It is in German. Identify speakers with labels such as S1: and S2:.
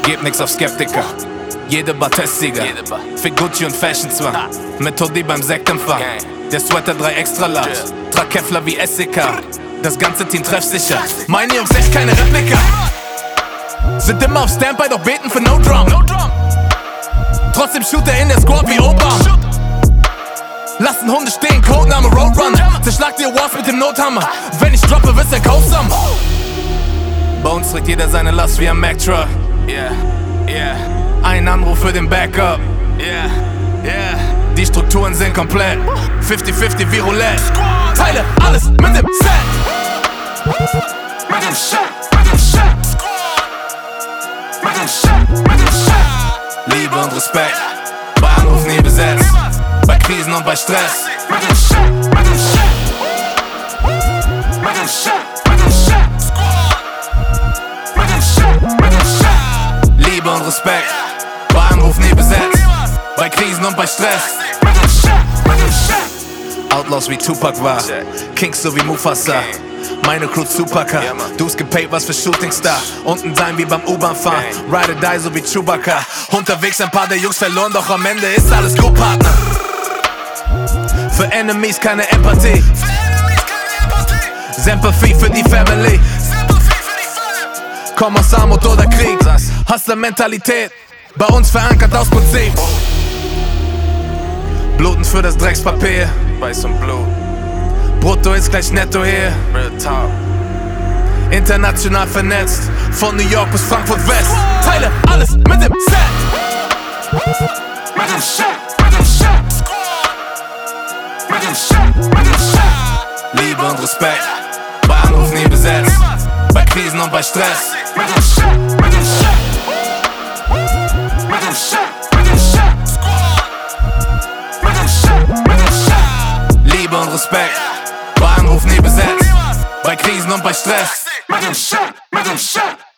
S1: Gebt nix auf Skeptiker. Jede Bar Testsieger. Für Gucci und Fashion zwar. Mit Hoodie beim Sektempfang. Der Sweater 3 extra large. Trag Kevlar wie SEK. Das ganze Team treffsicher. Meine Jungs echt keine Replika. Sind immer auf Standby, doch beten für No Drum. Trotzdem shoot er in der Squad wie Obama. Lassen Hunde stehen, Codename Roadrunner. Zerschlag die Awards mit dem Nothammer. Wenn ich droppe, wird's ein Kaufsam. Bei uns trägt jeder seine Last wie ein Mack-Truck. Ein Anruf für den Backup. Die Strukturen sind komplett 50-50 wie Roulette. Teile alles mit dem Set. Mit dem Shit, mit dem Shit. Mit dem Shit, mit dem Shit. Liebe und Respekt, bei Anruf nie besetzt. Bei Krisen und bei Stress. Mit dem Shit, mit dem Shit. Mit dem Shit, mit dem Shit. Mit dem Shit, mit dem Shit. Liebe und Respekt, bei Anruf nie besetzt. Bei Krisen und bei Stress. Mit dem Shit, mit dem Shit. Outlaws wie Tupac war, Kings so wie Mufasa. Meine Crew Tupaca, du's gepayt was für Shootings da. Unten sein wie beim U-Bahn-Fahren, Ride or die so wie Chewbacca. Unterwegs ein paar der Jungs verloren, doch am Ende ist alles Crew-Partner. Für Enemies keine Empathie, Sympathie für die Family. Komm aus Armut oder Krieg, Hustler-Mentalität, bei uns verankert aus Prinzip. Bluten für das Dreckspapier, Weiß und Blut. Brutto ist gleich Netto hier. International vernetzt, von New York bis Frankfurt West. Teile alles mit dem Set. Mit dem Shit, mit dem Shit. Mit dem Shit, mit dem Shit. Liebe und Respekt, bei Anruf nie besetzt. Bei Krisen und bei Stress. Mit dem Shit, mit dem Shit. Mit dem Shit, mit dem Shit. Mit dem Shit, mit dem Shit. Liebe und Respekt, bei Anruf nie besetzt. Bei Krisen und bei Stress. Mit dem Shit, mit dem Shit.